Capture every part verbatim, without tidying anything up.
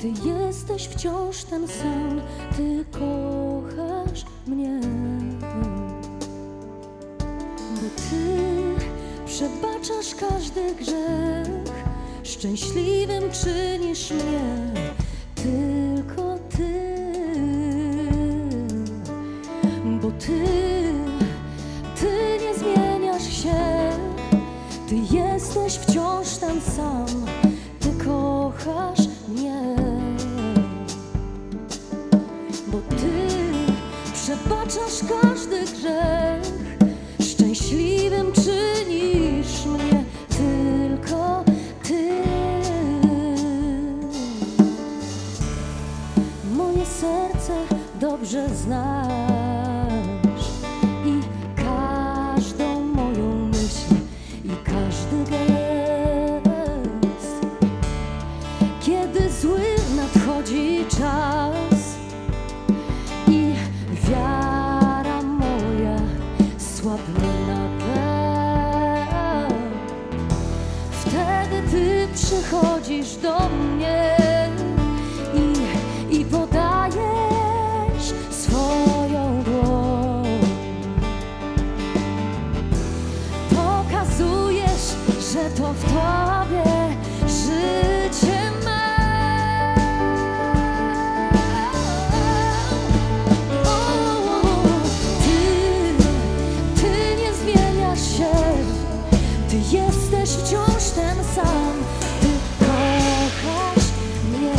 Ty jesteś wciąż ten sam, Ty kochasz mnie. Bo Ty przebaczasz każdy grzech, szczęśliwym czynisz mnie, tylko Ty. Bo Ty, Ty nie zmieniasz się, Ty jesteś wciąż ten sam, Ty kochasz mnie. Bo Ty przebaczasz każdy grzech, szczęśliwym czynisz mnie, tylko Ty. Moje serce dobrze znasz i każdą moją myśl i każdy gest. Kiedy zły nadchodzi czas i wiara moja słabnie nagle, wtedy Ty przychodzisz do mnie i, i podajesz swoją dłoń. Pokazujesz, że to w Tobie życie ma. Ty jesteś wciąż ten sam, Ty kochasz mnie.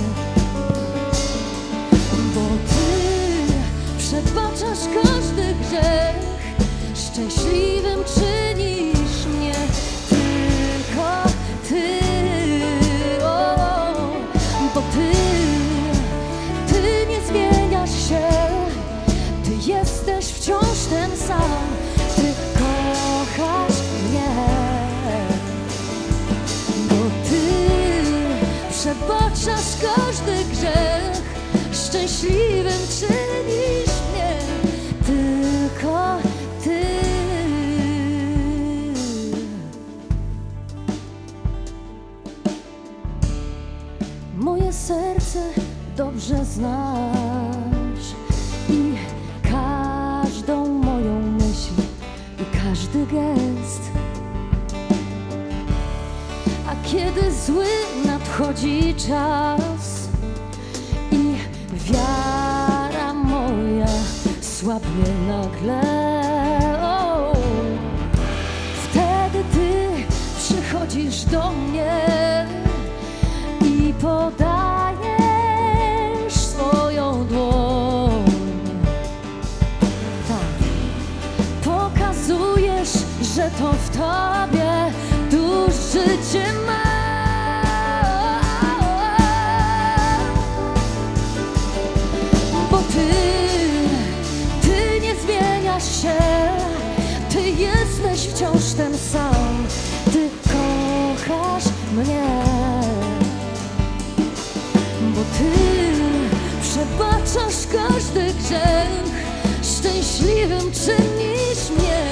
Bo Ty przebaczasz każdy grzech, szczęśliwym czynisz mnie, tylko Ty. O, bo Ty, Ty nie zmieniasz się, Ty jesteś wciąż ten sam, Ty kochasz mnie. Bo Ty przebaczasz każdy grzech, szczęśliwym czynisz mnie, tylko Ty. Moje serce dobrze znasz i każdą moją myśl i każdy gest. A kiedy zły nadchodzi czas i wiara moja słabnie nagle, o, wtedy Ty przychodzisz do mnie i podajesz swoją dłoń. Tak, pokazujesz, że to w Tobie dusz życie ma. Bo Ty, Ty nie zmieniasz się, Ty jesteś wciąż ten sam, Ty kochasz mnie. Bo Ty przebaczasz każdy grzech, szczęśliwym czynisz mnie,